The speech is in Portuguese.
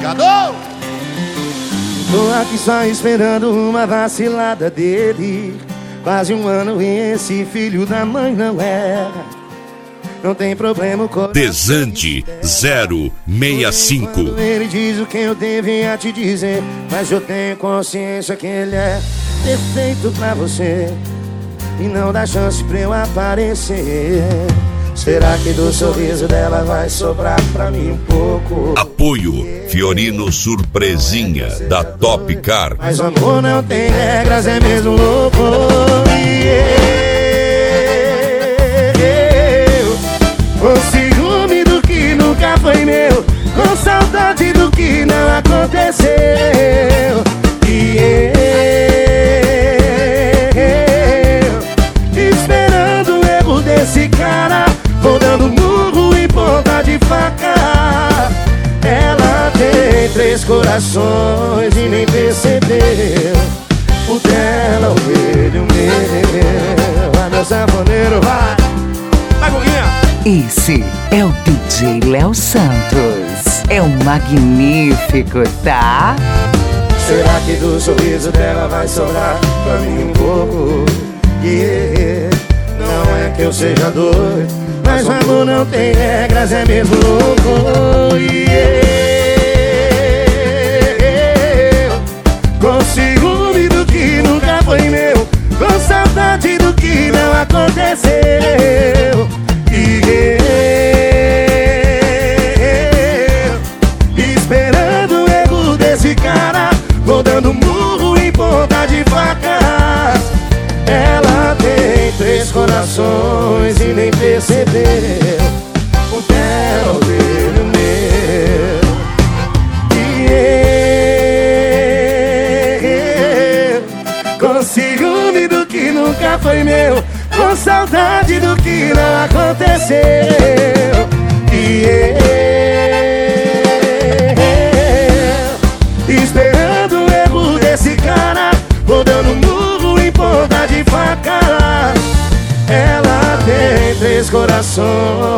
Jogador! Tô aqui só esperando uma vacilada dele. Quase um ano e esse filho da mãe não erra. Não tem problema com Desante 065. quando ele diz o que eu devia te dizer, mas eu tenho consciência que ele é perfeito pra você e não dá chance pra eu aparecer. Será que do sorriso dela vai sobrar pra mim um pouco? Apoio Fiorino Surpresinha da Top Car. Mas o amor não tem regras, é mesmo louco. Com ciúme do que nunca foi meu, com saudade do que não aconteceu. E eu, esperando o erro desse cara, vou dando murro em ponta de faca. Ela tem 3 corações e nem percebeu. O dela, o dele, o meu. Vai, meu sanfoneiro, vai. Vai, Guguinha. Esse é o DJ Léo Santos. É um magnífico, tá? Será que do sorriso dela vai sobrar pra mim um pouco? Não é que eu seja doido, mas o amor não tem regras, é mesmo louco. Com ciúme do que nunca foi meu, com saudade do que não aconteceu. Esperando o erro desse cara, vou dando murro em ponta de faca. Ela tem 3 corações e nem percebeu. O dela, o dele, o meu. Com ciúme do que nunca foi meu, com saudade do que não aconteceu. Esperando o erro desse cara, vou dando murro em ponta de faca. Ela tem 3 corações